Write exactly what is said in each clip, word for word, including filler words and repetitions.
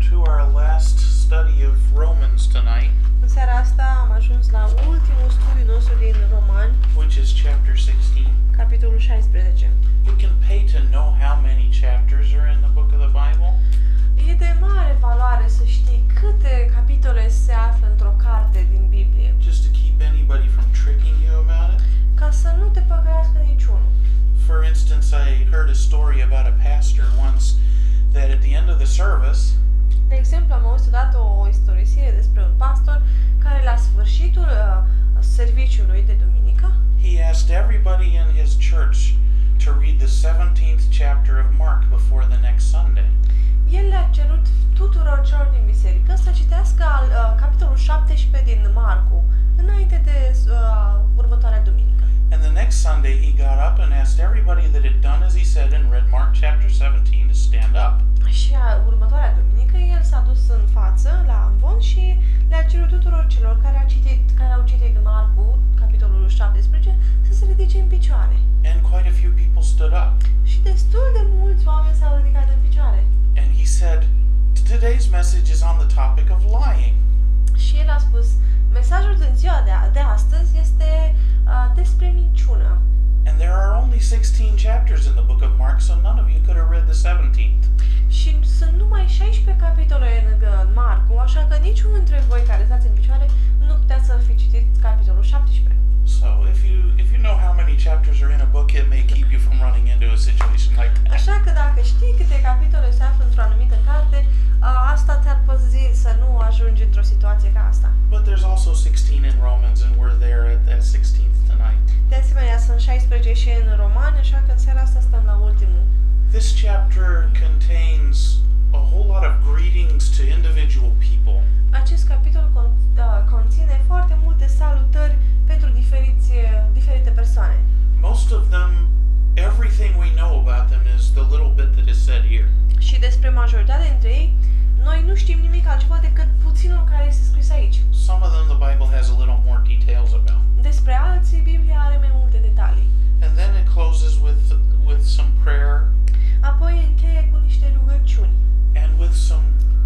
to our last study of Romans tonight, În seara asta am ajuns la ultimul studiu nostru din Romani, which is chapter sixteen. capitolul șaisprezece. You can pay to know how many chapters are in the book of the Bible. E de mare valoare să știi câte capitole se află într-o carte din Biblie, Just to keep anybody from tricking you about it. ca să nu te păcălească niciunul. For instance, I heard a story about a pastor once that at the end of the service, De exemplu, am auzit odată o istorisire despre un pastor care la sfârșitul uh, serviciului de duminică he asked everybody in his church to read the seventeenth chapter of Mark before the next Sunday. el le-a cerut tuturor celor din biserică să citească al, uh, capitolul șaptesprezece din Marcu înainte de uh, următoarea duminică. And the next Sunday he got up and asked everybody that had done as he said and read Mark chapter seventeen to stand up. Și a, următoarea duminică el s-a dus în față la amvon și le-a cerut tuturor celor care, a citit, care au citit Marcu, capitolul șaptesprezece, să se ridice în picioare. And quite a few people stood up. Și destul de mulți oameni s-au ridicat în picioare. And he said, today's message is on the topic of lying. Și el a spus, mesajul din ziua de, a, de astăzi este uh, despre minciună. And there are only sixteen chapters in the book of Mark, so none of you could have read the seventeenth. Și sunt numai șaisprezece capitole în, în Marcu, așa că niciunul dintre voi care stați în picioare nu putea să fi citit capitolul șaptesprezece. So if you if you know how many chapters are in a book, it may keep you from running into a situation like that. Așa că dacă știi câte capitole se află într-o anumită carte, uh, asta ți-ar păzi să nu ajungi într-o situație ca asta. But there's also sixteen in Romans, and we're there at that sixteenth tonight. De asemenea, sunt șaisprezece și în Romani, așa că în seara asta stăm la ultimul. This chapter contains a whole lot of greetings to individual people. Acest capitol con- uh, conține foarte multe salutări pentru diferiți, diferite persoane. Most of them, everything we know about them is the little bit that is said here. Și despre majoritatea dintre ei, noi nu știm nimic altceva decât puținul care este scris aici. Some of them the Bible has a little more details about. Despre alții, Biblia are mai multe detalii. And then it closes with with some prayer Apoi încheie cu niște rugăciuni and with some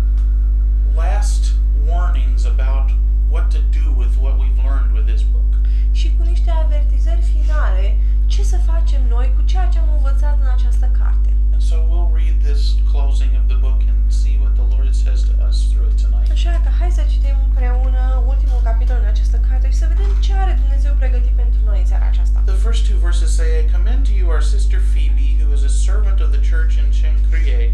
last warnings about what to do with what we've learned with this book. și cu niște avertizări finale ce să facem noi cu ceea ce am învățat în această carte. And so we'll read this closing of the book and see what the Lord says to us through it tonight. Așa că hai să citim împreună ultimul capitol în această carte și să vedem ce are Dumnezeu pregătit pentru noi în seara aceasta. The first two verses say, I commend to you our sister Phoebe, who is a servant of the church in Cenchreae.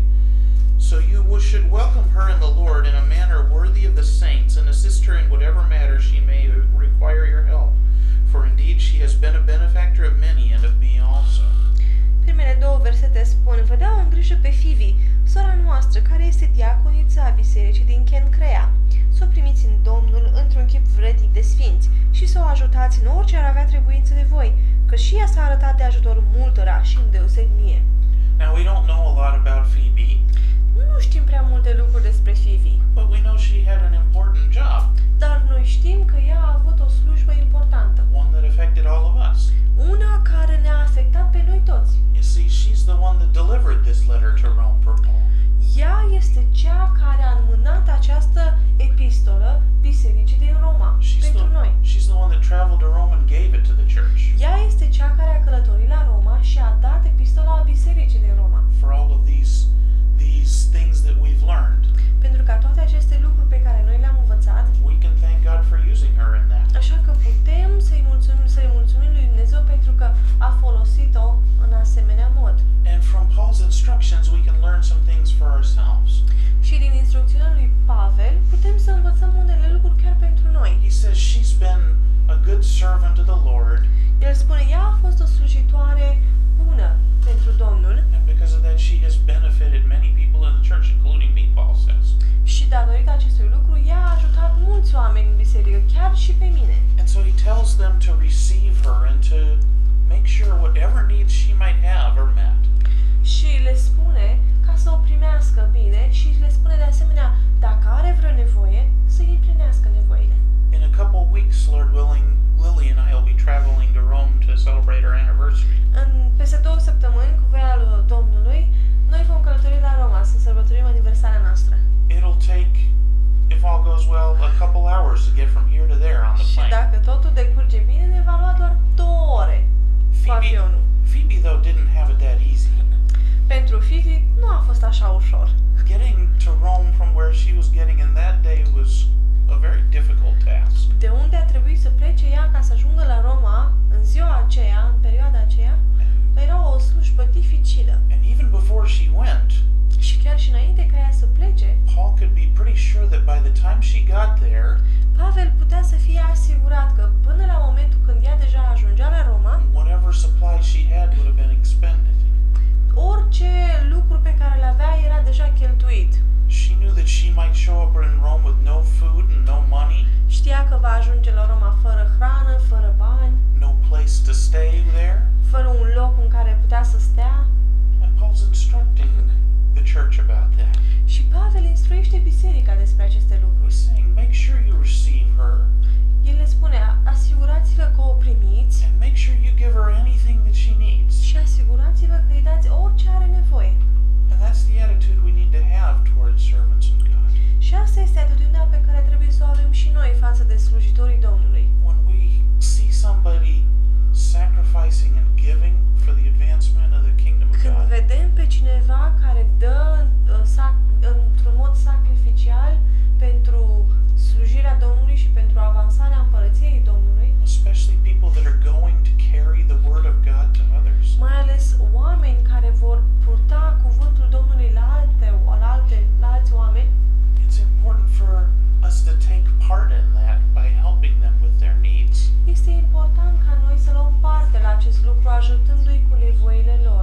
So you should welcome her in the Lord in a manner worthy of the saints, and assist her in whatever matter she may require your help. For indeed she has been a benefactor of many and of me also. Primele două versete spun, vă dau în grijă pe Phoebe, sora noastră, care este diaconița a bisericii din Cenchreae. Să o primiți în Domnul într-un chip vrednic de sfinți și să o ajutați în orice ar avea trebuință de voi, că și ea s-a arătat de ajutor multora și îndeosebi mie. Now we don't know a lot about Phoebe, Nu știm prea multe lucruri despre Phoebe, but we know she had an important job, dar noi știm că ea a avut o slujbă importantă, one that affected all of us. una care ne-a afectat pe noi toți. You see, she's the one that delivered this letter to Rome for Paul. Ea este cea care a înmânat această epistolă bisericii din Roma She's pentru the, noi. she's the one that traveled to Rome and gave it to the church. Ea este cea care a călătorit la Roma și a dat epistola bisericii din Roma. For all of these these things that we've learned, Pentru ca toate aceste lucruri pe care noi le-am învățat, we can thank God for using her in that. așa că putem să-i mulțumim, să-i mulțumim lui Dumnezeu pentru că a folosit-o în asemenea mod. And from Paul's instructions, we can learn some things for ourselves. Și din instrucțiunile lui Pavel putem să învățăm unele lucruri chiar pentru noi. He says she's been a good servant to the Lord, El spune, ea a fost o slujitoare bună pentru Domnul and because of that, she has benefited many people in the church, including me, Paul says. și datorită acestui lucru, ea a ajutat mulți oameni în biserică, chiar și pe mine. And so he tells them to receive her and to make sure whatever needs she might have are met. Și le spune ca să o primească bine și le spune de asemenea, dacă are vreo nevoie, să îi împlinească nevoile. In a couple weeks, Lord willing, Lily and I will be traveling așa ușor. Getting to Rome from where she was getting in that day was a very difficult task. De unde a trebuit să plece ea ca să ajungă la Roma în ziua aceea, în perioada aceea, era o slujbă dificilă. And even before she went, Și chiar și înainte ca ea să plece, Paul could be pretty sure that by the time she got there, Pavel putea să fie asigurat că până la momentul când ea deja ajungea la Roma, whatever supplies she had would have been expended. orice lucru pe care îl avea era deja cheltuit. She knew that she might show up in Rome with no food and no money, Știa că va ajunge la Roma fără hrană, fără bani, no place to stay there. fără un loc în care putea să stea. And Paul's instructing the church about that. Și Pavel instruiește biserica despre aceste lucruri. He's saying, make sure you receive her El le spune, asigurați-vă că o primiți and make sure you give her anything that she needs. și asigurați-vă că îi dați orice are nevoie. And that's the attitude we need to have towards servants of God. Și asta este atitudinea pe care trebuie să o avem și noi față de slujitorii Domnului. When we see somebody sacrificing and giving for the advancement of the kingdom of Când God, vedem pe cineva care dă uh, sac- într-un mod sacrificial pentru slujirea Domnului și pentru avansarea împărăției Domnului, especially people that are going to carry the word of God to others, mai ales oameni care vor purta cuvântul Domnului la alte, la alte, la alți oameni, it's important for us to take part in that by helping them with their needs. este important ca noi să luăm parte la acest lucru, ajutându-i cu nevoile lor.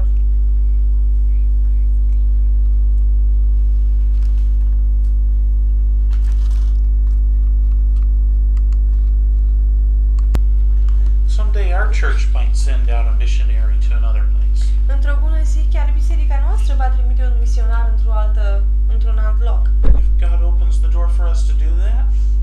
Someday our church might send out a missionary to another place. Într-o bună zi, chiar biserica noastră va trimite un misionar într-o altă, într-un alt loc. If God opens the door for us to do that,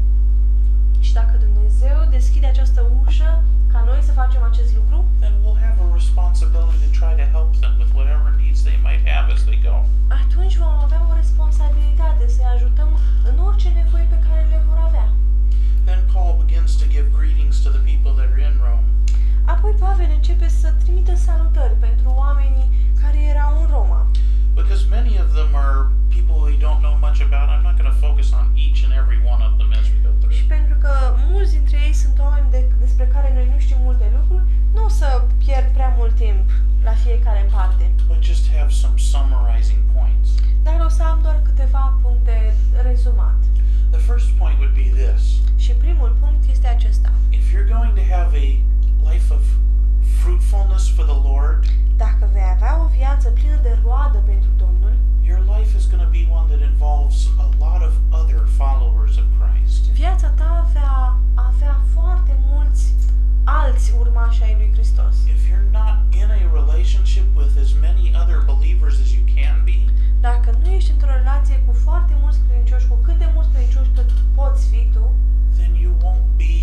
Și dacă Dumnezeu deschide această ușă ca noi să facem acest lucru, then we'll have a responsibility to try to help them with whatever needs they might have as they go. atunci vom avea o responsabilitate să-i ajutăm în orice nevoi pe care le vor avea. Then Paul begins to give greetings to the people that are in Rome. Apoi Pavel începe să trimită salutări pentru oamenii care erau în Roma. Because many of them are people we don't know much about, I'm not going to focus on each and every one of them as we go through. Și pentru că mulți dintre ei sunt oameni de, despre care noi nu știm multe lucruri, nu o să pierd prea mult timp la fiecare în parte. But just have some summarizing points. Dar o să am doar câteva puncte rezumat. The first point would be this. Și primul punct este acesta. If you're going to have a life of fruitfulness for the Lord, Dacă vei avea o viață plină de roadă pentru Domnul, your life is going to be one that involves a lot of other followers of Christ. viața ta va avea foarte mulți alți urmași ai lui Hristos. If you're not in a relationship with as many other believers as you can be, Dacă nu ești într-o relație cu foarte mulți credincioși, cu cât de mulți credincioși cât poți fi tu, then you won't be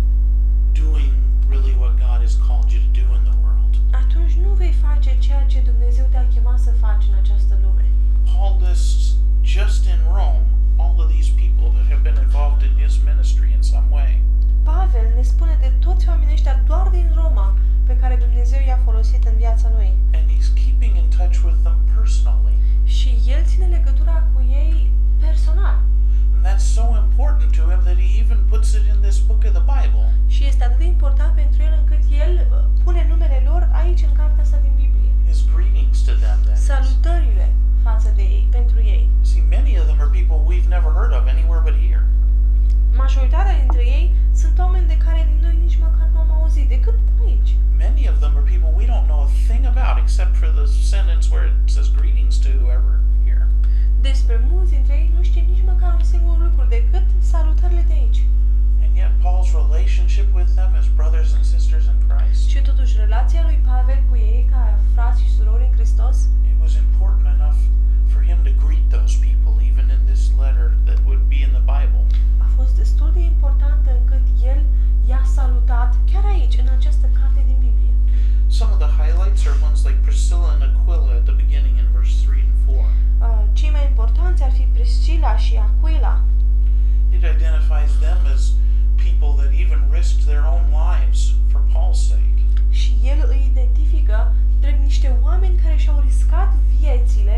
doing really what God has called you to do in the world. atunci nu vei face ceea ce Dumnezeu te-a chemat să faci în această lume. Paul lists just in Rome all of these people that have been involved in his ministry in some way. Pavel ne spune de toți oamenii ăștia doar din Roma pe care Dumnezeu i-a folosit în viața lui. And he's keeping in touch with them personally. Și el ține legătura cu ei personal. And that's so important to him that he even puts it in this book of the Bible. Și este atât de important pentru el încât el uh, pune numele lor aici în cartea asta din Biblie. His greetings to them, that is. Salutările față de ei, pentru ei. See, many of them are people we've never heard of anywhere but here. Majoritatea dintre ei sunt oameni de care noi nici măcar nu am auzit, decât aici. Many of them are people we don't know a thing about except for the sentence where it says greetings to whoever here. Despre mulți dintre ei nu știm nici măcar un singur lucru decât salutările de aici. And yet Paul's relationship with them as brothers and sisters in Christ, Și totuși relația lui Pavel cu ei ca frați și surori în Hristos it was important enough for him to greet those people even in this letter that would be in the Bible. a fost destul de importantă încât el i-a salutat chiar aici, în această carte din Biblie. Some of the highlights are ones like Priscilla and Aquila at the beginning in verse three and four. Uh, cei mai importanți ar fi Priscila și Aquila. It identifies them as people that even risked their own lives for Paul's sake. Și el îi identifică drept niște oameni care și-au riscat viețile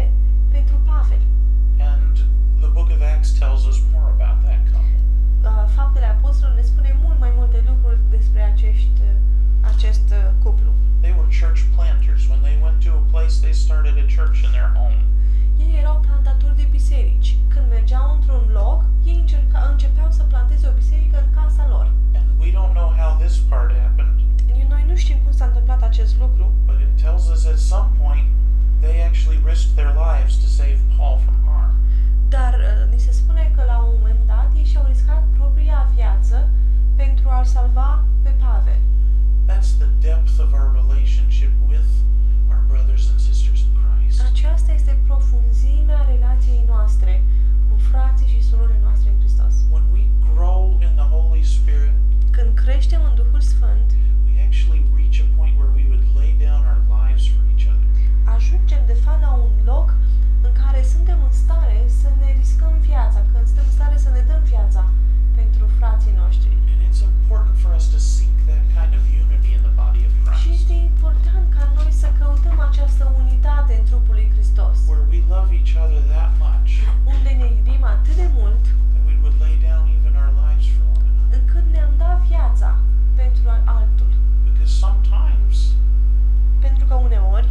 pentru Pavel. And the book of Acts tells us more about that couple. Uh, Faptele Apostolilor ne spune mult mai multe lucruri despre acești, acest uh, cuplu. They were church planters. When they went to a place, they started a church in their home. Ei erau plantatori de biserici. Când mergeau într-un loc, ei încerca, începeau să planteze o biserică în casa lor. And we don't know how this part happened, Noi nu știm cum s-a întâmplat acest lucru, but it tells us at some point they actually risked their lives to save Paul from harm. dar uh, ni se spune că la un moment dat ei și-au riscat propria viață pentru a-l salva pe Pavel. That's the depth of our relationship with our brothers and sisters in Christ. Aceasta este profunzimea relației noastre cu frații și surorile noastre în Hristos. When we grow in the Holy Spirit, Când creștem în Duhul Sfânt, we actually reach a point where we would lay down our lives for each other. ajungem de fapt la un loc în care suntem în stare să ne riscăm viața, când suntem în stare să ne dăm viața pentru frații noștri. And it's important for us to seek that kind of unity in the body of Și Christ, este important ca noi să căutăm această unitate în trupul lui Hristos, where we love each other that much unde ne iubim atât de mult that we would lay down even our lives for one another. încât ne-am dat viața pentru altul. Because sometimes Pentru că uneori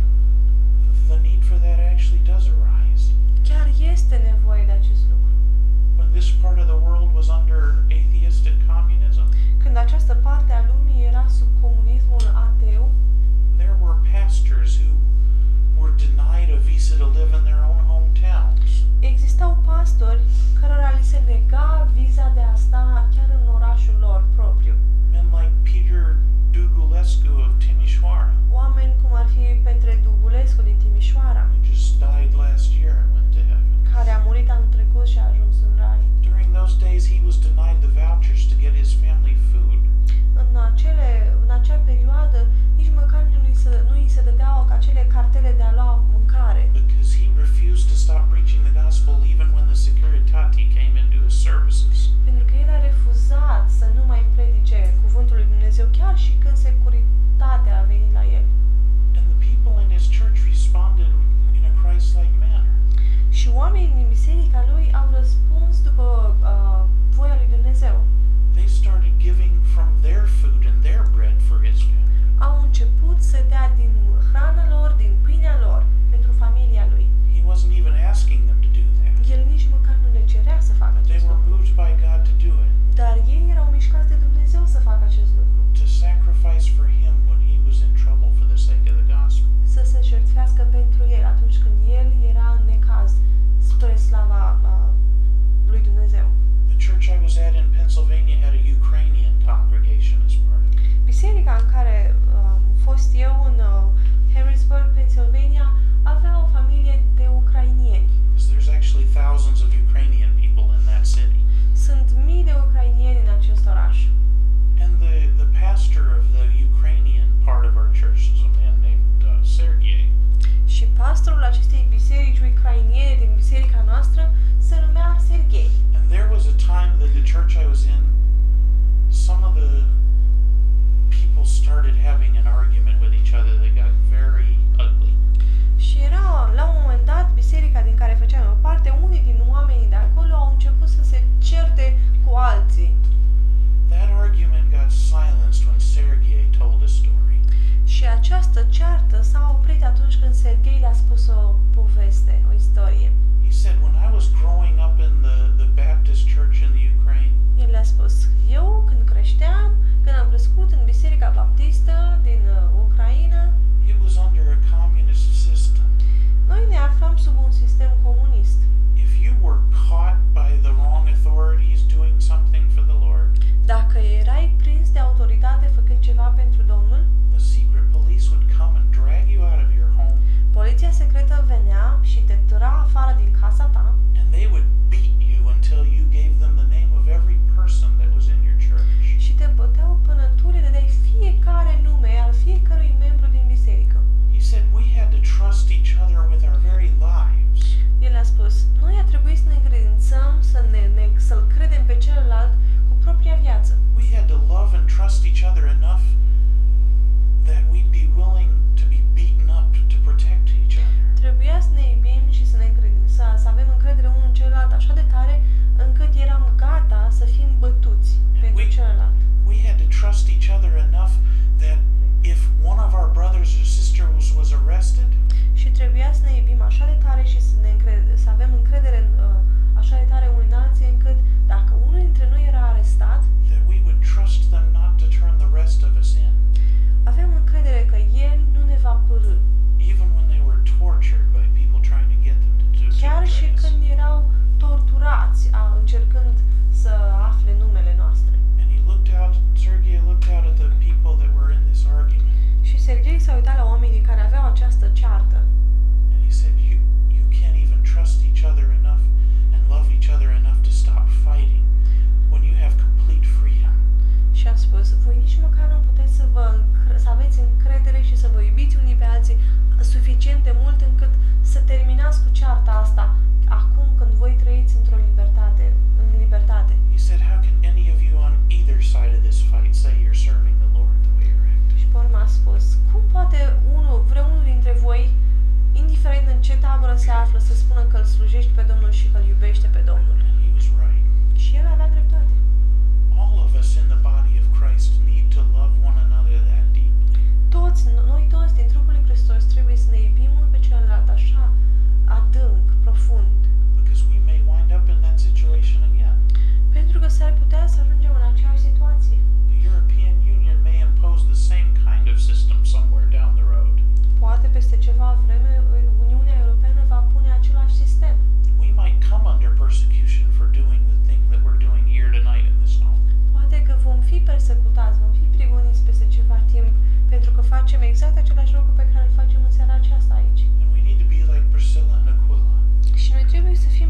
the need for that actually does arise. chiar este nevoie de acest lucru. When this part of the world was under atheistic communism, Când această parte a lumii era sub comunismul ateu, there were pastors who were denied a visa to live in their own hometowns. existau pastori cărora li se nega viza de a sta chiar în orașul lor propriu. Men like Peter Dugulescu of Timișoara, Oameni cum ar fi Petre Dugulescu din Timișoara, who just died last year and went to heaven. care a murit anul trecut și a ajuns în rai. During those days, he was denied the vouchers to get his family food. În, acele, în acea perioadă, nici măcar nu îi se, nu îi se dădeau acele cartele de a lua mâncare, Because he refused to stop preaching the gospel even when the Securitati came into his services. pentru că el a refuzat să nu mai predice cuvântul lui Dumnezeu chiar și când securitatea a venit la el. And the people in his church responded in a Christ-like manner. Și oamenii din biserica lui au răspuns după uh, voia lui Dumnezeu. They started giving from their food and their bread for his family. Au început să dea din hrana lor, din pâinea lor, pentru familia lui. He wasn't even asking them to do that. El nici măcar nu le cerea să facă They acest were lucru. moved by God to do it, Dar ei erau mișcați de Dumnezeu să facă acest lucru. to sacrifice for him when he was in trouble for the sake of the gospel. Să se jertfească pentru el atunci când el era în necaz spre slava uh, lui Dumnezeu. The church I was at in Pennsylvania had a Ukrainian congregation as part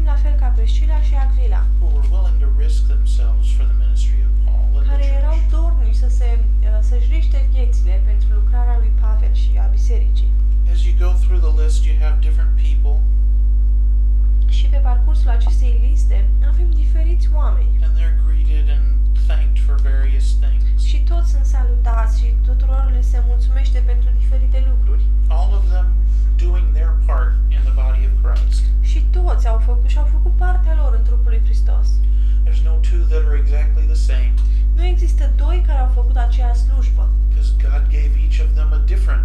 la fel ca Priscila și Aquila, who were willing to risk themselves for the ministry of Paul and the care erau church. dornici să se, uh, să-și riște viețile pentru lucrarea lui Pavel și a bisericii. As you go through the list, you have different people, Și pe parcursul acestei liste avem diferiți oameni and they're greeted and thanked for various things. și toți sunt salutați și tuturor le se mulțumește pentru diferite lucruri. All of them doing their part in the body of Christ. Și toți au făcut și-au făcut partea lor în trupul lui Hristos. There's no two that are exactly the same, Nu există doi care au făcut aceeași slujbă, because God gave each of them a different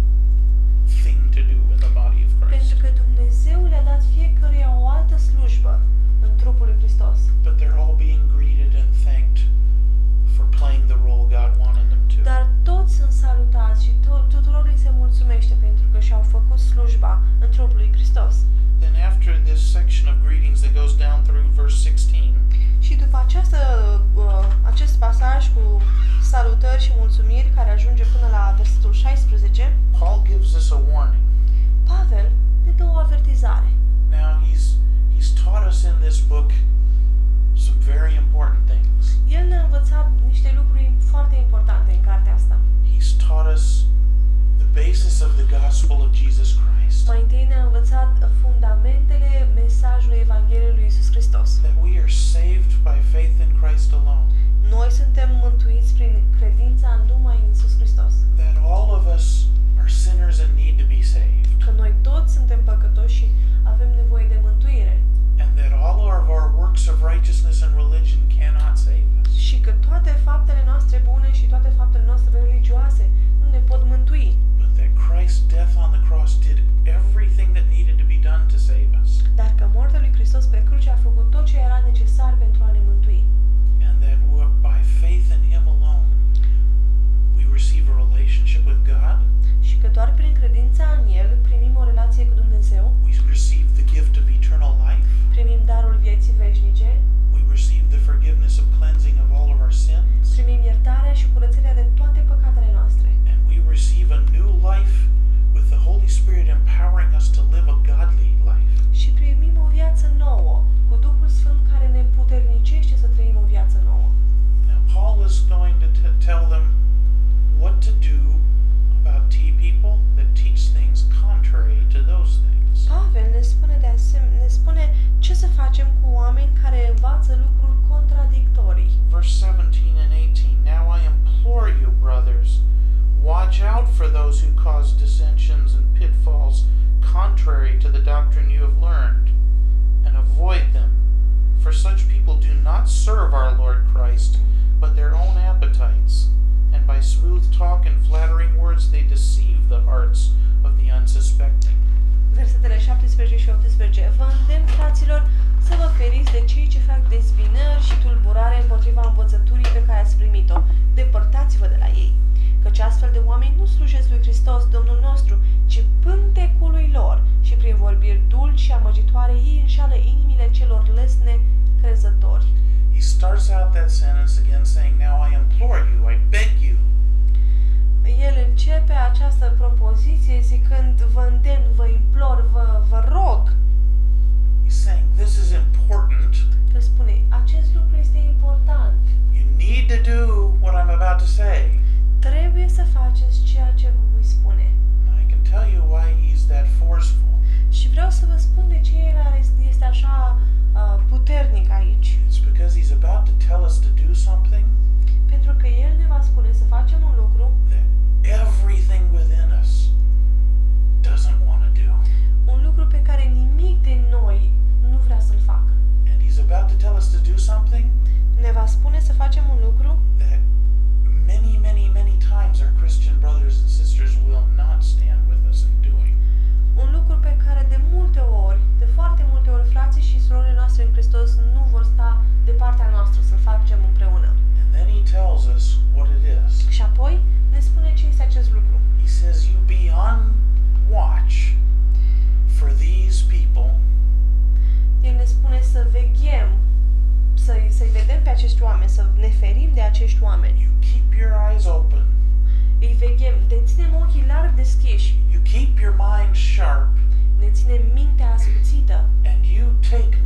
thing to do in the body of Christ. pentru că Dumnezeu le-a dat fiecăruia o altă slujbă în trupul lui Hristos. But they're all being greeted and thanked for playing the role God wanted them to. Dar toți sunt salutați și to- tuturor li se mulțumește pentru că și-au făcut slujba în trupul lui Hristos. Then after this section of greetings that goes down through verse sixteen, Și după această, uh, acest pasaj cu salutări și mulțumiri care ajunge până la versetul șaisprezece, Paul gives us a warning. Pavel ne dă o avertizare. Now he's he's taught us in this book some very important things. El ne-a învățat niște lucruri foarte importante în cartea asta. He's taught us the basis of the gospel of Jesus Christ. Mai întâi ne-a învățat fundamentele mesajului Evangheliei lui Iisus Hristos. That we are saved by faith in Christ alone. Noi suntem mântuiți prin credința numai în Iisus Hristos. That all of us are sinners and need to be saved. Că noi toți suntem păcătoși și avem nevoie de mântuire. And that all of our works of righteousness and religion cannot save us. Și că toate faptele noastre bune și toate faptele noastre religioase nu ne pot mântui. But that Christ's death on the cross did everything that needed to be done to save us. Dar că moartea lui Hristos pe cruce a făcut tot ce era necesar pentru a ne mântui. And that w- by faith in Him alone, we receive a relationship with God. Și că doar prin credința în El primim o relație cu Dumnezeu, We receive the gift of eternal life. primim darul vieții veșnice, We receive the forgiveness of cleansing of all of our sins. primim iertarea și curățirea de toate păcatele noastre. And we receive a new life with the Holy Spirit empowering us to live a godly life. Și primim o viață nouă, cu Duhul Sfânt care ne împuternicește să trăim o viață nouă. Now, Paul is going to t- tell them what to do about tea people that teach things contrary to those things. Pavel ne spune de asemenea, ne spune ce să facem cu oameni care învață lucruri contradictorii. Verse seventeen and eighteen. Now I implore you, brothers, watch out for those who cause dissensions and pitfalls contrary to the doctrine you have learned, and avoid them. For such people do not serve our Lord Christ, but their own appetites, and by smooth talk and flattering words they deceive the hearts of the unsuspecting. Versetele șaptesprezece și optsprezece. Vă îndemn, fraților, să vă feriți de cei ce fac dezbinări și tulburare împotriva învățăturii pe care ați primit-o. Depărtați-vă de la ei. Căci astfel de oameni nu slujesc lui Hristos, Domnul nostru, ci pântecului lor și prin vorbiri dulci și amăgitoare ei înșală inimile celor lesne crezători. He starts out that sentence again saying, Now I implore you, I beg you. El începe această propoziție zicând, vă îndemn, vă implor, vă, vă rog. He's saying, This is important. El spune, acest lucru este important. You need to do what I'm about to say. Trebuie să faceți ceea ce vă voi spune. And I can tell you why he's that forceful. Și vreau să vă spun de ce el este așa uh, puternic aici. It's because he's about to tell us to do something Pentru că el ne va spune să facem un lucru that everything within us doesn't want to do. un lucru pe care nimic din noi nu vrea să-l facă. And he's about to tell us to do something Ne va spune să facem un lucru that many, many, many times our Christian brothers and sisters will not stand with us in doing. un lucru pe care de multe ori, de foarte multe ori, frații și surorile noastre în Hristos nu vor sta de partea noastră să-l facem împreună. And then he tells us what it is. Și apoi ne spune ce este acest lucru. He says, You be on watch for these people El ne spune să veghem, să-i, să-i vedem pe acești oameni, să ne ferim de acești oameni. You keep your eyes open. Îi veghem, ne ținem ochii larg deschiși, You keep your mind sharp. ne ținem mintea ascuțită And you take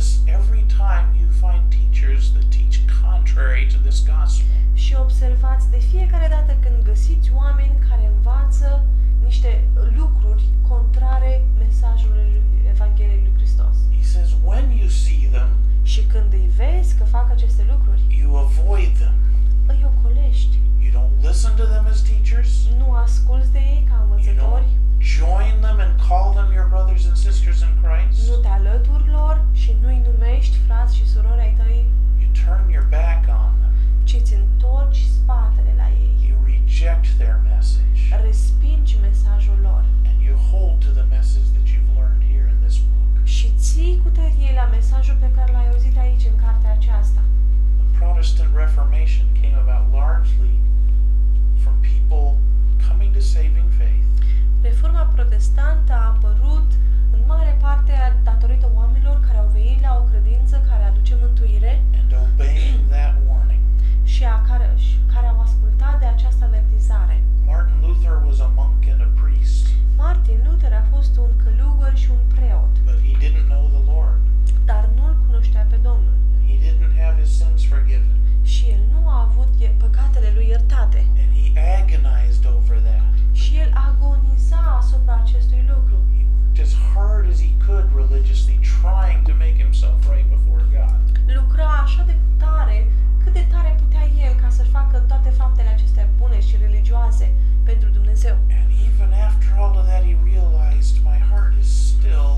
notice every time you find teachers that teach contrary to this gospel. Și observați de fiecare dată când găsiți oameni care învață niște lucruri contrare mesajului Evangheliei lui Hristos. He says, when you see them, Și când îi vezi că fac aceste lucruri, you avoid them. îi ocolești. You don't listen to them as teachers. Nu asculți de ei ca You învățători, don't join them and call them your brothers and sisters in Christ. nu te alături lor și nu-i numești frați și surori ai tăi, You turn your back on them. ci îți întorci spatele la ei. You reject their message. Respingi mesajul lor And you hold to the message that you've learned here in this book. și ții cu tărie la mesajul pe care l-ai auzit aici în cartea aceasta. The Protestant Reformation came about largely from people coming to saving faith Reforma protestantă a apărut în mare parte datorită oamenilor care au venit la o credință care aduce mântuire and obeying that warning. și a care, și care au ascultat de această avertizare. Martin Luther was a monk and a priest, Martin Luther a fost un călugăr și un preot, but he didn't know the Lord, dar nu-l cunoștea pe Domnul and he didn't have his sins forgiven, și el nu a avut ie- păcatele lui iertate and he agonized over that. și el agoniza asupra acestui lucru. He worked as hard as he could religiously, trying to make himself right before God. Lucra așa de tare, cât de tare putea el ca să facă toate faptele acestea bune și religioase pentru Dumnezeu. And even after all of that, he realized my heart is still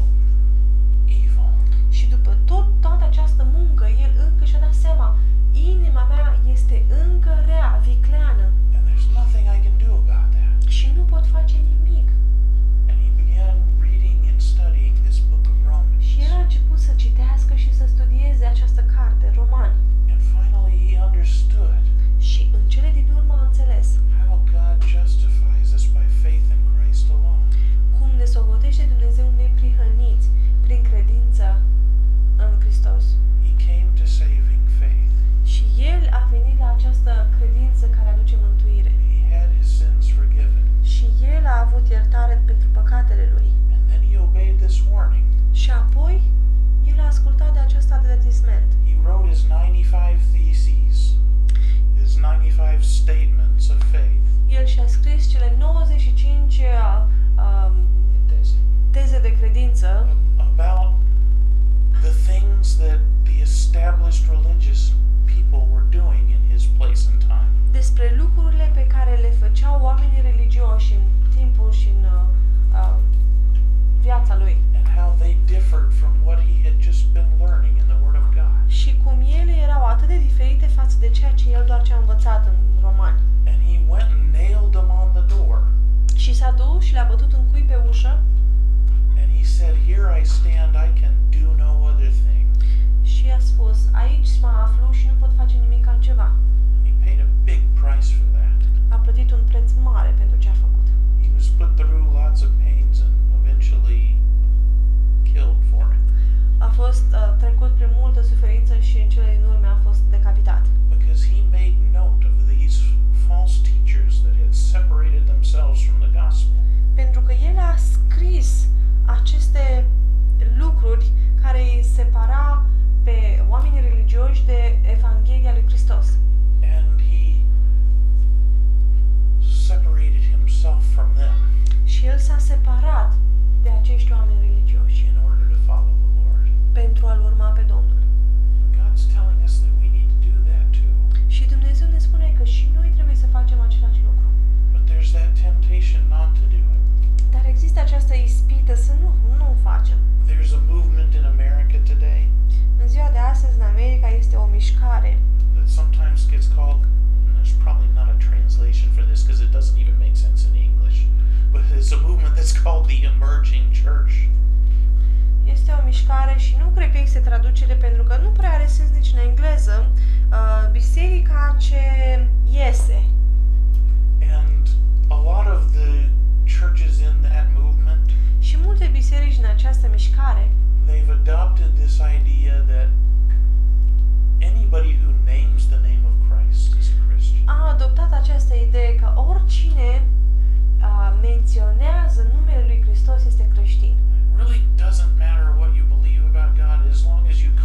evil. Și după tot, toată această muncă, el încă și-a dat seama, inima mea este încă rea, vicleană And there's nothing I can do about that. și nu pot face nimic. And he began reading and studying this book of Romans. Și el a început să citească și să studieze această carte, Romani. And finally he understood Și în cele din urmă a înțeles how God justifies us by faith in Christ alone. cum ne socotește Dumnezeu neprihăniți prin credință în Hristos. He came to saving faith. Și el a venit la această credință care aduce mântuire. He had his sins forgiven. Și el a avut iertare pentru păcatele lui. And then he obeyed this warning. Și apoi el a ascultat de acest avertisment. He wrote his ninety-five theses, his ninety-five statements of faith. El și-a scris cele nouăzeci și cinci uh, um, teze de credință About the things that the established religious people were doing in his place and time. despre lucrurile pe care le făceau oamenii religioși în timpul și în uh, uh, viața lui. And how they differed from what he had just been learning in the Word of God. Și cum ele erau atât de diferite față de ceea ce el doar ce a învățat în Romani. And he went and nailed them on the door. Și s-a dus și le-a bătut în cui pe ușă And he said, "Here I stand, I can do no other thing." și a spus, aici mă aflu și nu pot face nimic altceva. He paid a big price for that. A plătit un preț mare pentru ce a făcut. He was put through lots of pains and eventually killed for it. A fost uh, trecut prin multă suferință și în cele din urmă a fost decapitat. Because he made note of these false teachers that had separated themselves from the gospel. Pentru că el a scris aceste lucruri care îi separa pe oamenii religioși de Evanghelia lui Hristos. And he separated himself from them Și el s-a separat de acești oameni religioși in order to follow the Lord. pentru a-L urma pe Domnul. God's telling us that we need to do that too. Și Dumnezeu ne spune că și noi trebuie să facem același lucru. But there's that temptation not to do it. Dar există această ispită să nu, nu o facem. There's a movement in America today În ziua de astăzi, în America, este o mișcare that sometimes gets called, and there's probably not a translation for this because it doesn't even make sense in English, but it's a movement that's called the emerging church. Este o mișcare și nu cred că este traducere pentru că nu prea are sens nici în engleză. Uh, biserica ce iese. And a lot of the churches in that movement, Și multe biserici în această mișcare they've adopted this idea that anybody who names the name of Christ is a Christian. a adoptat această idee că oricine uh, menționează numele lui Hristos este creștin. It really doesn't matter what you believe about God as long as you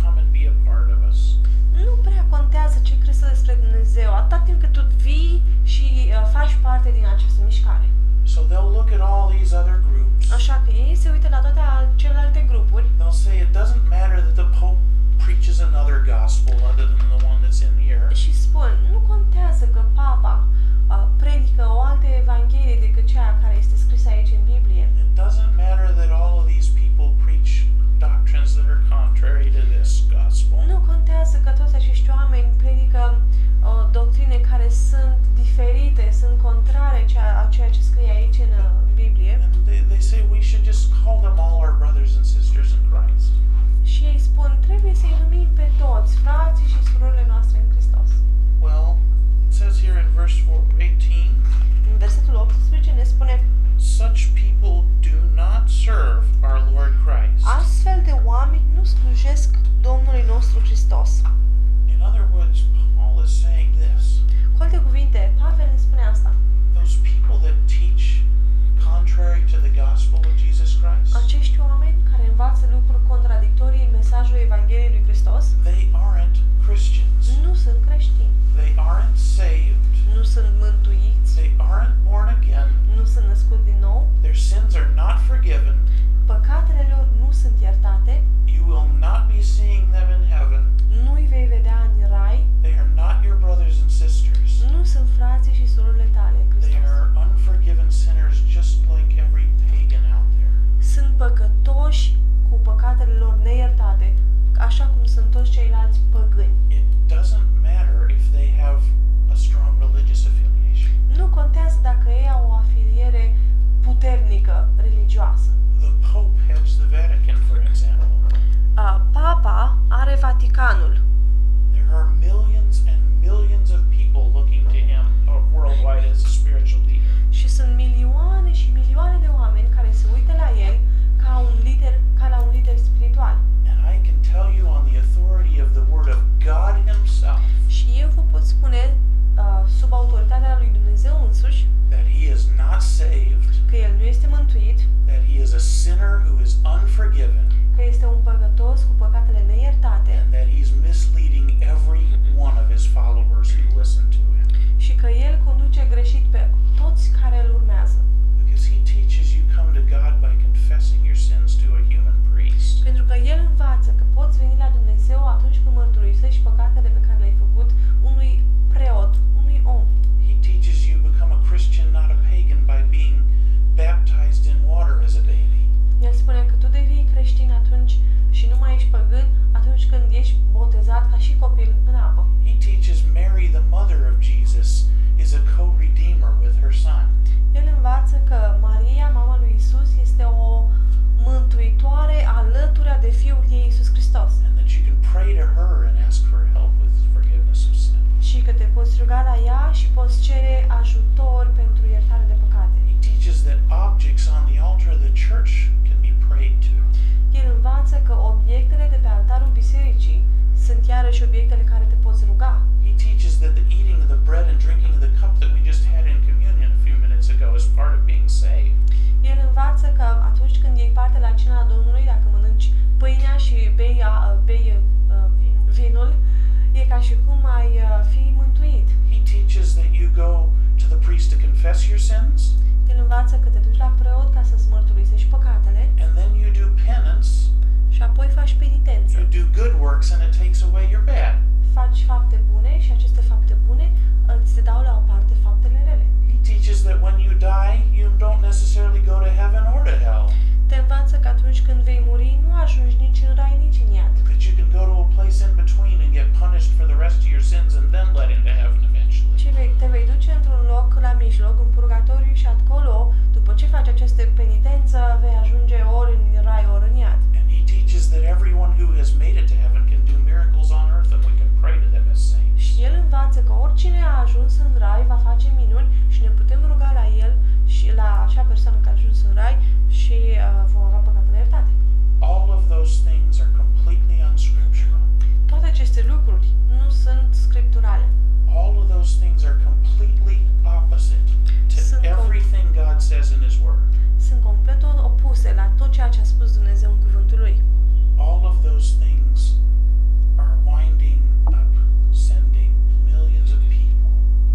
ceilalți păgâni. It doesn't matter if they have a strong religious affiliation. Nu contează dacă ei au o afiliere puternică religioasă. The Pope heads the Vatican, for example. Uh, Papa are Vaticanul. There are millions and millions of people looking to him uh, worldwide as a spiritual leader. Și sunt milioane și milioane de oameni care se uită la el ca un lider, ca la un lider spiritual. And I can tell you on the authority of the Word of God Himself Și eu vă pot spune uh, sub autoritatea lui Dumnezeu însuși that He is not saved, că el nu este mântuit, that He is a sinner who is unforgiven, că este un păcătos cu păcatele neiertate and that He's misleading every one of His followers who listen to Him. și că el conduce greșit pe toți care îl urmează. Because He teaches you come to God by confessing your sins to a human priest. Pentru că el învață că poți veni la Dumnezeu atunci când mărturisești păcatele pe care le-ai făcut unui preot, unui om. He teaches you become a Christian, not a pagan, by being baptized in water as a baby. El spune că tu devii creștin atunci și nu mai ești păgân atunci când ești botezat ca și copil în apă. He teaches Mary, the mother of Jesus, is a co-redeemer with her son. El învață că Maria, mama lui Isus, este o mântuitoare alături de Fiul ei Isus Hristos. And that you can pray to her and ask for help with forgiveness of sin. Și că te poți ruga la ea și poți cere ajutor pentru iertare de păcate. He teaches that objects on the altar of the church can be prayed to. El învață că obiectele de pe altarul bisericii sunt iarăși obiectele care te poți ruga. He teaches that the eating of the bread and drinking of the cup that we just had in communion a few minutes ago is part of being saved. El învață că atunci când iei parte la cina Domnului, dacă mănânci pâinea și bei, uh, bei uh, vinul, e ca și cum ai uh, fi mântuit. He teaches that you go to the priest to confess your sins, El învață că te duci la preot ca să-ți mărturisești păcatele and then you do penance, și apoi faci penitență. you do good works, and it takes away your bad. Faci fapte bune și aceste fapte bune îți se dau la o parte faptele rele. He teaches that when you die, you don't necessarily go to heaven or to hell, Te învață că atunci când vei muri, nu ajungi nici în rai, nici în iad. but you can go to a place in between and get punished for the rest of your sins and then let into heaven eventually. Ci vei, te vei duce într-un loc la mijloc, în purgatoriu și acolo, după ce faci aceste penitență, vei ajunge ori în rai, ori în iad. And he teaches that everyone who has made it to heaven can do miracles on earth and we can pray to them as saints. Și el învață că oricine a ajuns în rai va face minuni și ne putem ruga la el și la acea persoană care a ajuns în rai și uh, vom avea păcatele iertate. All of those things are completely unscriptural. Toate aceste lucruri nu sunt scripturale. All of those things are completely opposite to Sunt com- everything God says in His Word. Sunt complet opuse la tot ceea ce a spus Dumnezeu în cuvântul lui. All of those things are winding up sending millions of people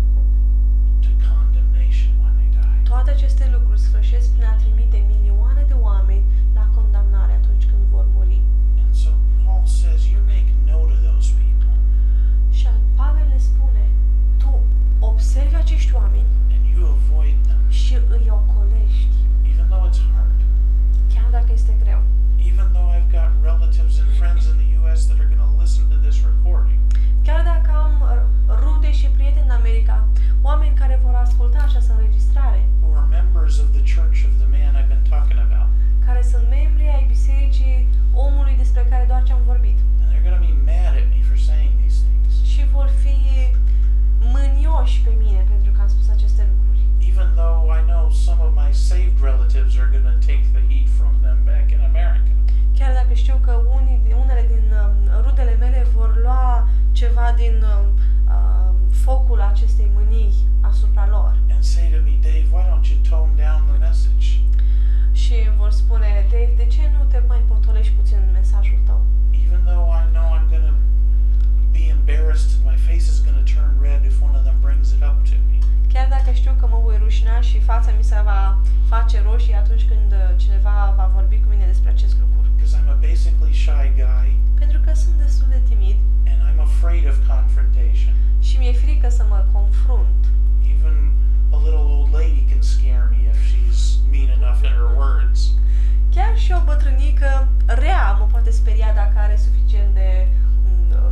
to condemnation when they die. Toate aceste lucruri sfârșesc prin a trimite milioane de oameni la condamnare atunci când vor muri. And so Paul says, you make note of those people Și Pavel ne spune, tu observi acești oameni and you avoid them, și îi ocolești, even though it's hard. chiar dacă este greu. Even though I've got relatives and friends in the U S that are going to listen to this recording. Chiar dacă am uh, rude și prieteni în America, oameni care vor asculta această înregistrare, Who are members of the church of the man I've been talking about. care sunt membri ai bisericii omului despre care doar ce am vorbit. And they're going to be mad at me for saying these things. Și vor fi mânioși pe mine pentru că am spus aceste lucruri. Even though I know some of my saved relatives are going to take the heat from them back in America. Chiar dacă știu că unii, unele din um, rudele mele vor lua ceva din um, uh, focul acestei mânii asupra lor. And say to me, Dave, why don't you tone down the message? Și vor spune, Dave, de ce nu te mai potolești puțin în mesajul tău? Even though I know I'm going to be embarrassed and my face is going to turn red if one of them brings it up to me. Chiar dacă știu că mă voi rușina și fața mi se va face roșie atunci când uh, cineva va vorbi cu mine despre acest lucru. Because I'm a basically shy guy Pentru că sunt destul de timid and I'm afraid of confrontation. și mi-e frică să mă confrunt. Even a little old lady can scare me if she's mean enough in her words. Chiar și o bătrânică rea mă poate speria dacă are suficient de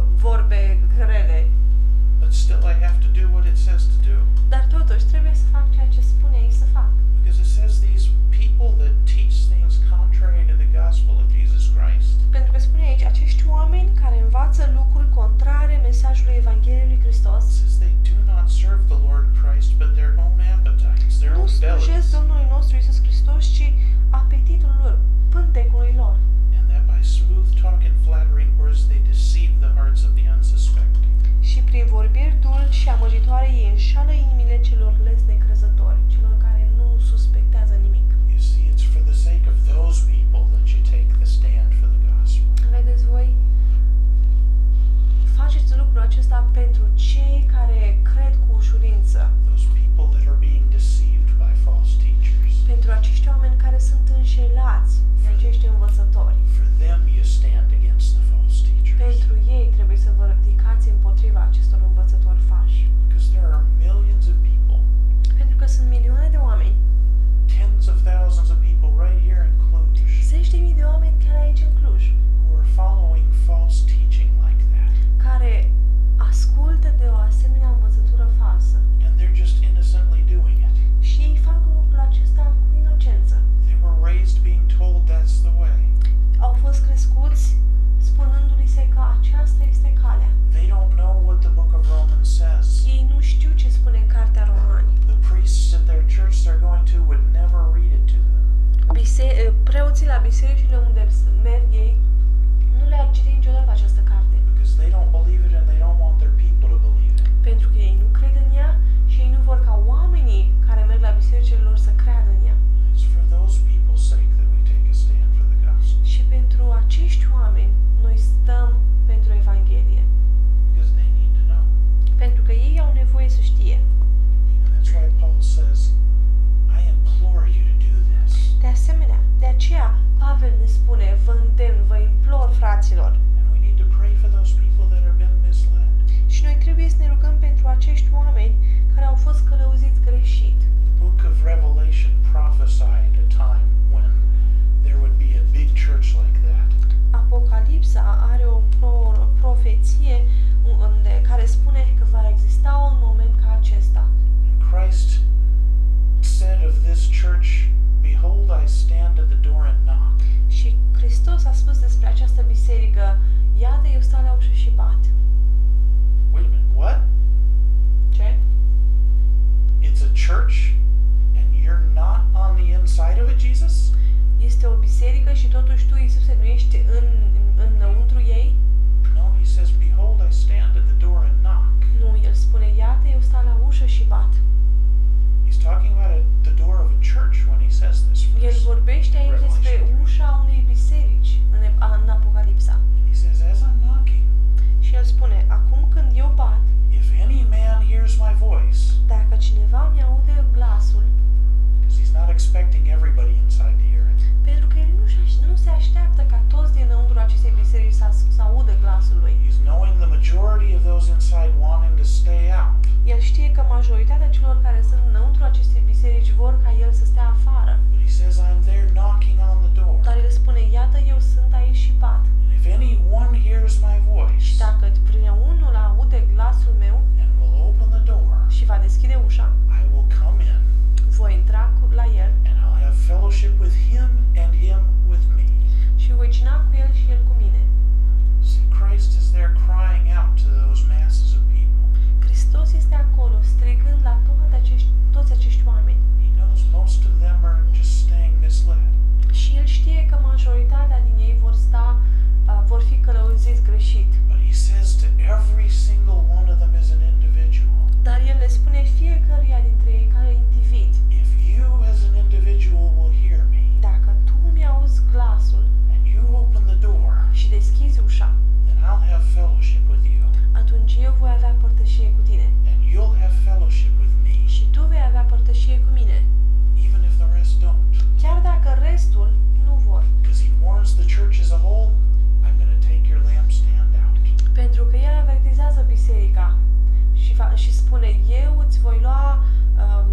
greșit. But he says to every single one of them as an individual, Dar el le spune fiecăruia dintre ei ca individ: if you as an individual will hear me, dacă tu mi-auzi glasul and you open the door, și deschizi ușa, then I'll have fellowship with you, atunci eu voi avea părtășie cu tine and you'll have fellowship with me, și tu vei avea părtășie cu mine, even if the rest don't. chiar dacă restul nu vor. Because he warns the church as a whole, I'm going to take your lampstand out. Pentru că el avertizează biserica și, fa- și spune: eu îți voi lua um,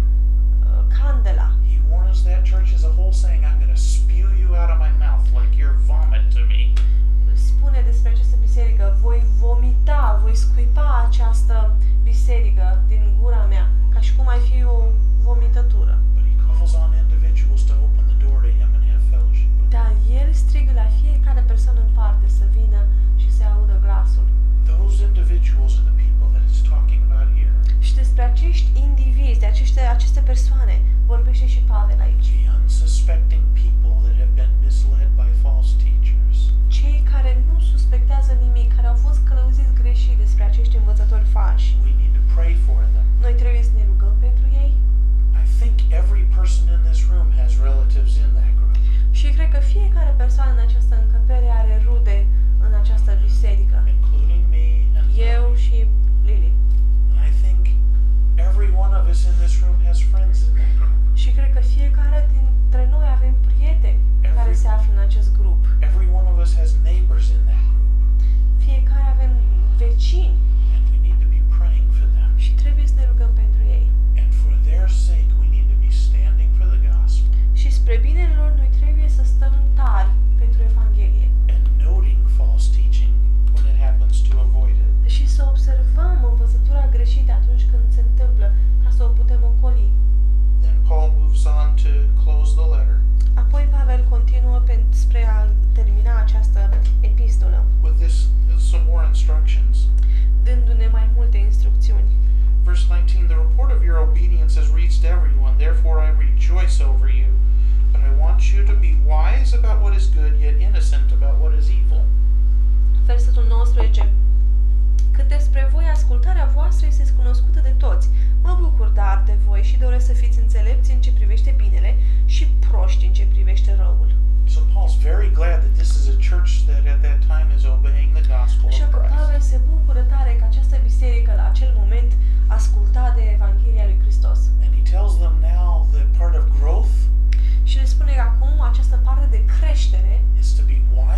uh, candela. He warns that church as a whole, saying, I'm going to spew you out of my mouth like you're vomit to me. Spune despre această biserică: voi vomita, voi scuipa această biserică din gura mea, ca și cum ai fi o vomitătură. But he calls on individuals to open the door to him and have fellowship with him. Dar el strigă la fiecare persoană în parte să vină și să audă glasul. Those individuals are the people that it's talking about here. Și despre acești indivizi, de aceste, aceste persoane, vorbește și Pavel aici. The unsuspecting people that have been misled by false teachers. Cei care nu suspectează nimic, care au fost călăuziți greșit despre acești învățători falși. We need to pray for them. Noi trebuie să ne rugăm pentru ei. I think every person in this room has relatives in that group. Și cred că fiecare persoană în această încăpere are rude în această biserică. Including me and Eu Lily. și Lily. And I think every one of us in this room has friends in that group. Și cred că fiecare dintre noi avem prieteni care se află în acest grup. Every one of us has neighbors in that group. Fiecare avem vecini And we need to be praying for them. și trebuie să ne rugăm pentru ei. And for their sake, we need to be standing for the gospel Și spre binele lor noi trebuie să stăm tari pentru Evanghelie and noting false teaching when it happens to avoid it. și să observăm învățătura greșită atunci când se întâmplă, ca să o putem ocoli. Then Paul moves on to close the letter Apoi Pavel continuă pen- spre a termina această epistolă, with this some more instructions. dându-ne mai multe instrucțiuni. Verse nineteen, the report of your obedience has reached everyone, therefore I rejoice over you. But I want you to be wise about what is good, yet innocent about what is evil. Versetul nouăsprezece. Cât despre voi, ascultarea voastră este cunoscută de toți. Mă bucur dar de voi și doresc să fiți înțelepți în ce privește binele și proști în ce privește răul. So Paul's very glad that this is a church that at that time is obeying the gospel Așa of că Christ. Pavel se bucură tare că această biserică la acel moment asculta de Evanghelia lui Hristos. And he tells them now that part of growth Și le spune că acum această parte de creștere is to be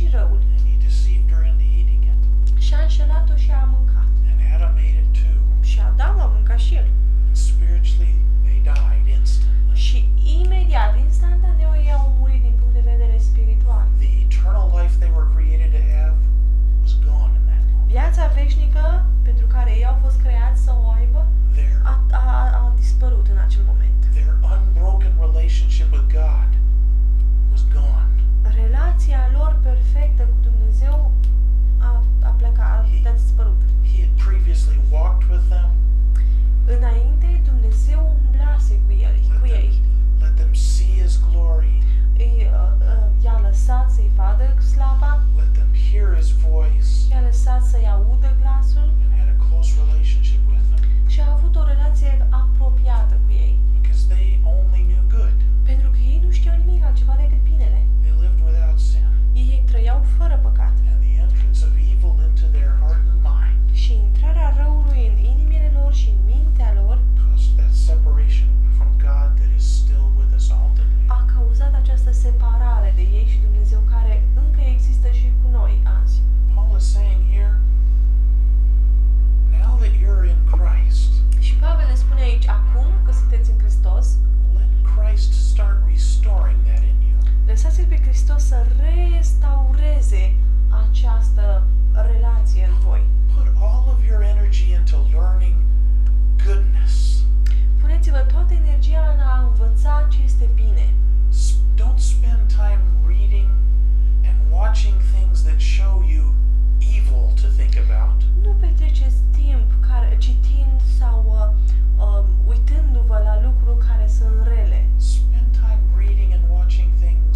și răul. And he deceived her into eating it. Și a înșelat-o și a mâncat. And Adam ate it too. Și Adam a mâncat și el. And spiritually, they died instantly. Și imediat, instantaneu, ei au murit din punct de vedere spiritual. The eternal life they were created to have was gone in that moment. Viața veșnică pentru care ei au fost creați să o aibă Their, a, a, a dispărut în acel moment. their unbroken relationship with God was gone. Relația lor perfectă cu Dumnezeu a, a plecat, a, a dispărut. He had previously walked with them. Înainte, Dumnezeu umblase cu el, cu Let ei. them, let them see his glory. Îi, uh, uh, i-a lăsat să-i vadă slava, Let them hear his voice. i-a lăsat să-i audă glasul And had a close relationship with him. și a avut o relație apropiată cu ei. Because they only knew good. Pentru că ei nu știau nimic altceva decât binele. They lived without sin. Ei trăiau fără păcat. And the entrance of evil into their heart and mind Și intrarea răului în inimile lor și în mintea lor caused that separation from God that is still with us all today. a cauzat această separare de ei și Dumnezeu care încă există și cu noi azi. Paul is saying here, now that you're in Christ, Și Pavel ne spune aici, acum că sunteți în Hristos, let Christ start restoring that in you. lăsați-L pe Hristos să restaureze această relație în voi. Put all of your energy into learning goodness. Puneți-vă toată energia în a învăța ce este bine. S- Don't spend time reading and watching things that show you evil to think about. Nu petreceți timp care, citind sau uh, uh, uitându-vă la lucruri care sunt rele. Spend time reading and watching things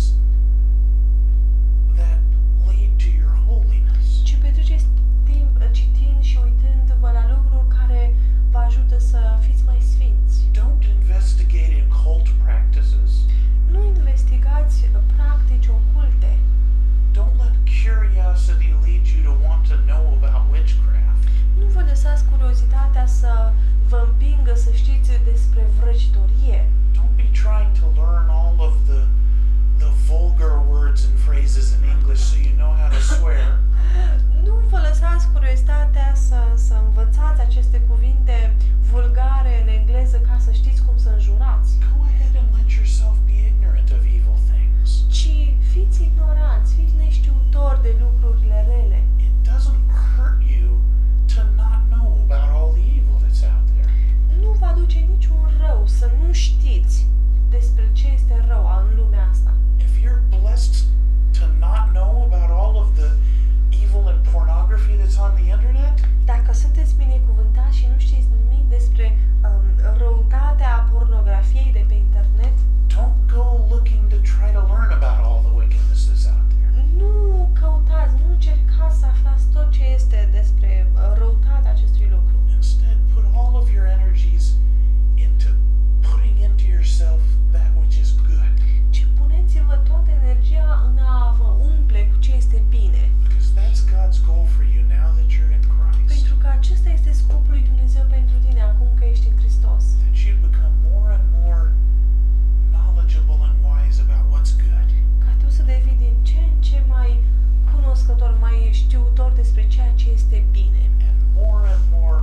that lead to your holiness. Ci petreceți timp uh, citind și uitându-vă la lucruri care vă ajută să fiți mai sfinți. Don't investigate occult practices. Nu investigați uh, practici oculte. Don't let curiosity lead you to want to know about witchcraft. Nu vă lăsați curiozitatea să vă împingă să știți despre vrăjitorie. Don't be trying to learn all of the the vulgar words and phrases in English so you know how to swear. Nu vă lăsați curiozitatea să, să învățați aceste cuvinte vulgare în engleză ca să știți cum să înjurați. Go ahead and let yourself be ignorant of evil things. Ci fiți ignoranți, fiți neștiutori de lucrurile rele. It doesn't hurt you to not know about all the evil that's out there. Nu vă aduce niciun rău să nu știți despre ce este rău în lumea asta. If you're blessed to not know about all of the evil and pornography that's on the internet, Dacă sunteți binecuvântați și nu știți nimic despre um, răutatea pornografiei de pe internet, don't go looking to try to learn about all the wickedness that's out there. nu căutați, nu încercați să aflați tot ce este despre uh, răutatea acestui lucru. Instead, put all of your energies into putting into yourself that which is good. Ci puneți-vă toată energia în a vă umple cu ce este bine. Because that's God's goal for you now that you're in Christ. Pentru că acesta este scopul lui Dumnezeu pentru tine acum că ești în Hristos. That you become more and more knowledgeable and wise about what's good. Ca tu să devii din ce în ce mai cunoscător, mai știutor despre ceea ce este bine. And more and more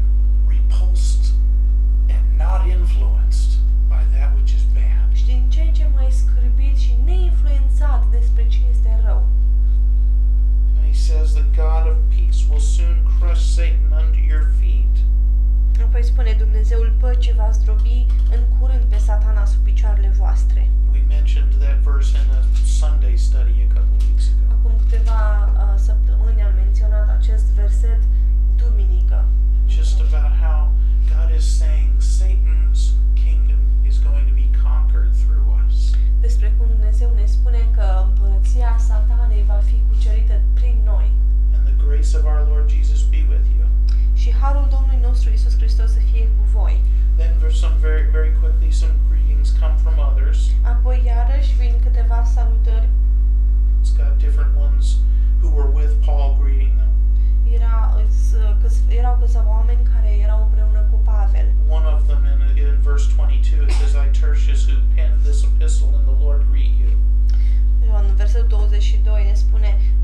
repulsed and not influenced by that which is bad. Și din ce în ce mai scârbit și neinfluențat despre ce este rău. And he says the God of peace will soon crush Satan under your feet. Apoi spune Dumnezeul păcii va zdrobi în curând pe Satana sub picioarele voastre. We mentioned that verse in a Sunday study a couple weeks ago. Acum câteva uh, săptămâni am menționat acest verset duminică. Just about how God is saying Satan's kingdom is going to be conquered through us. Despre cum Dumnezeu ne spune că împărăția Satanei va fi cucerită prin noi. And the grace of our Lord Jesus be with you. Și harul Domnului nostru Iisus Hristos să fie cu voi. Then there's some very, very quickly, some greetings come from others. Apoi iarăși vin câteva salutări. It's got different ones who were with Paul greeting them. Era, îs- câți- erau câțiva oameni care erau împreună cu Pavel. One of them in, in verse twenty-two, it says, I, Tertius, who penned this epistle in the Lord, greet you. În versetul douăzeci și doi ne spune,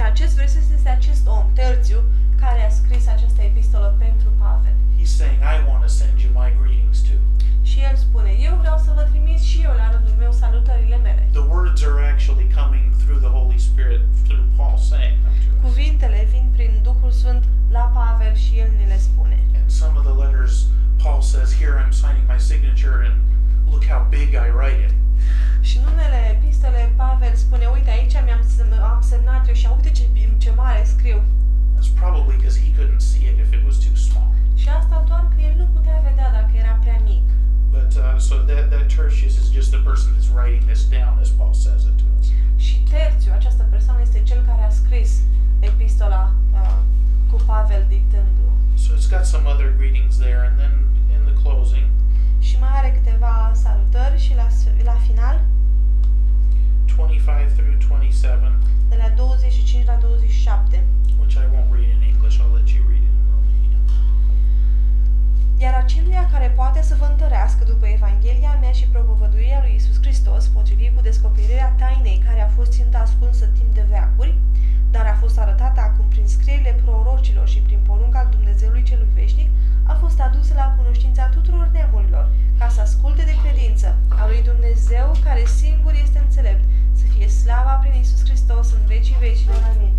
acest verset este acest om, Terțiu, care a scris această epistolă pentru Pavel. He's saying, I want to send you my greetings too. Și el spune, eu vreau să vă trimit și eu la rândul meu salutările mele. The words are actually coming through the Holy Spirit, through Paul saying them to us. Cuvintele vin prin Duhul Sfânt la Pavel și el ne le spune. And some of the letters, Paul says, here I'm signing my signature and look how big I write it. Și în unele epistole Pavel spune, uite aici mi-am sem- am semnat eu și uite ce, ce mare scriu. That's probably because he couldn't see it if it was too small. Și asta doar că el nu putea vedea dacă era prea mic. But uh, so that, that Tertius is just the person that's writing this down as Paul says it to us. Și Terțiu, această persoană, este cel care a scris epistola uh, cu Pavel dictându-o. So it's got some other greetings there, and then in the closing, Și mai are câteva salutări și la, la final, twenty-five through twenty-seven, de la douăzeci și cinci la douăzeci și șapte. which I won't read in English, I'll let you read it in Romanian. Iar aceluia care poate să vă întărească după Evanghelia mea și propovăduirea lui Iisus Hristos, potrivit cu descoperirea tainei care a fost ținută ascunsă timp de veacuri, dar a fost arătată acum prin scrierile prorocilor și prin porunca al Dumnezeului celui veșnic, a fost adusă la cunoștința tuturor neamurilor, ca să asculte de credință a lui Dumnezeu, care singur este înțelept, să fie slava prin Iisus Hristos în vecii vecilor. Amin.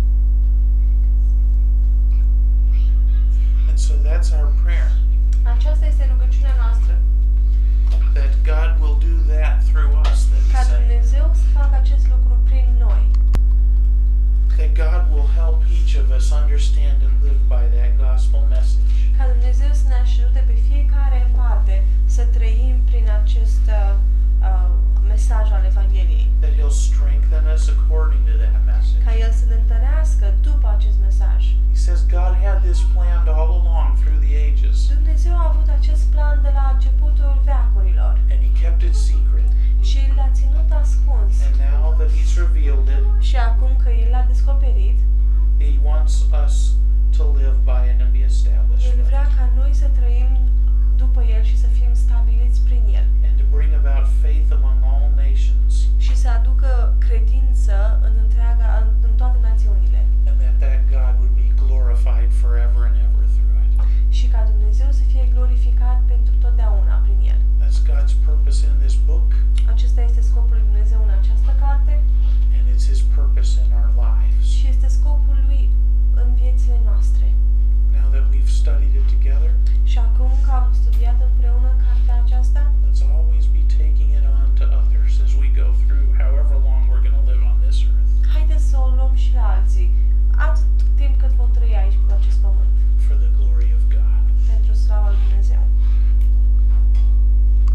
And so that's our prayer, Aceasta este rugăciunea noastră, that God will do that through us, that ca He's saying, Dumnezeu să facă acest lucru prin noi, that God will help each of us understand and live by that gospel message. ca Dumnezeu să ne ajute pe fiecare în parte să trăim prin acest uh, uh, mesaj al Evangheliei, That He'll strengthen us according to that message. ca El să ne întărească după acest mesaj. He says God had this planned all along through the ages, Dumnezeu a avut acest plan de la începutul veacurilor and He kept it secret. și l-a ținut ascuns. And now that He's revealed it, Și acum că El l-a descoperit, He wants us